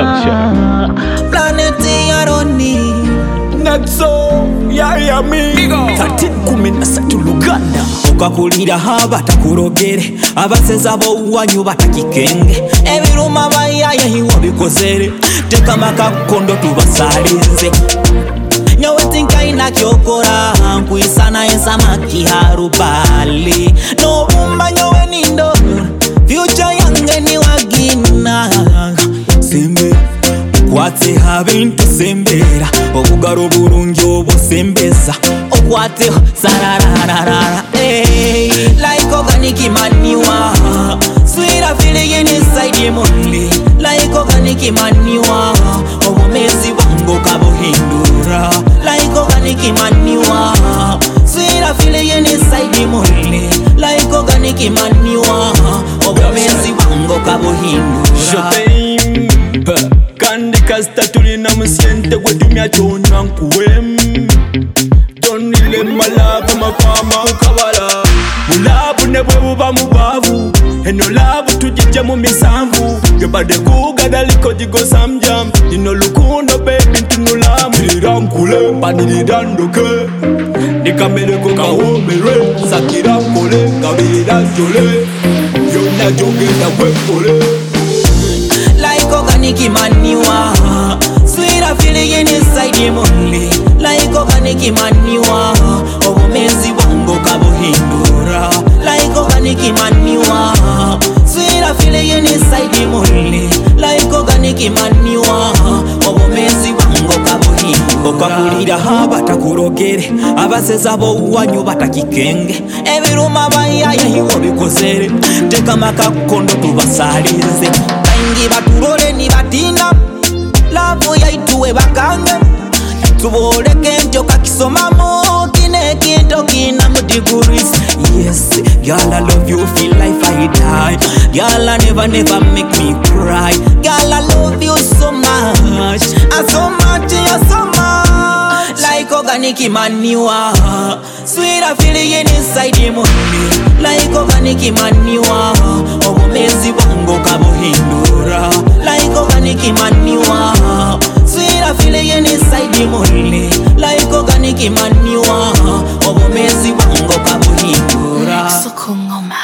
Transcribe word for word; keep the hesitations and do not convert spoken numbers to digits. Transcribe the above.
production. Planet Yaroni Naxo Yayami Tati kumina satu Luganda Ukakulira haba takurogere Abaseza bo uwanyu batakikenge Ebiruma bayaye hiwa bikozere Teka makakondo tubasalize Nyawe tinka ina kyokora Nkuisana ensamaki harubali No umba nyawe nindo Future yange ni wagina Sembe Okwate habintu sembera Obugaro burungi obusembeza Okwate sarararara hey. Like organic manure Sweet feeling inside you only Like organic manure Obumezi bango kabuhindura Like organic manure Sweet feeling inside you only Like organic manure Obumezi bango kabuhindura Kandi kasta tulina musiente gwetumya chonwa nkuwem Tonile malava makwama ukabala Mulabu nebwe buba mubavu Eno labu tujije mu misamvu Gebade kugada liko jigo samjam Nino lukundo baby ntunulamu Nilira nkule mpanilira ndoke Nikamele kuka homere Sakira kole kabira jole Yona joge na wepole Like organic manure Sweet feeling inside you only Like organic manure Obumezi bango kabuhindura Like organic manure Sweet feeling inside you only Like organic manure Obumezi bango kabuhindura Okakulira haba takurogere Abaseza bo uwanyu batakikenge Ebiruma bayaye hiwa bikozere Teka makakondo tubasalize Ingi baturole ni batina Lavo ya ituwe bakange Tubole kento kakisoma mo Kine kinto kina mudiguris Yes, girl I love you feel like I die Girl I never never make me cry Girl I love you so much I so much, I so much Like organic manure Sweet feeling inside you only Like organic manure Obumezi bango kabuhindura Like organic manure Sweet feeling inside you only Like organic manure Obumezi bango kabuhindura Sukungoma.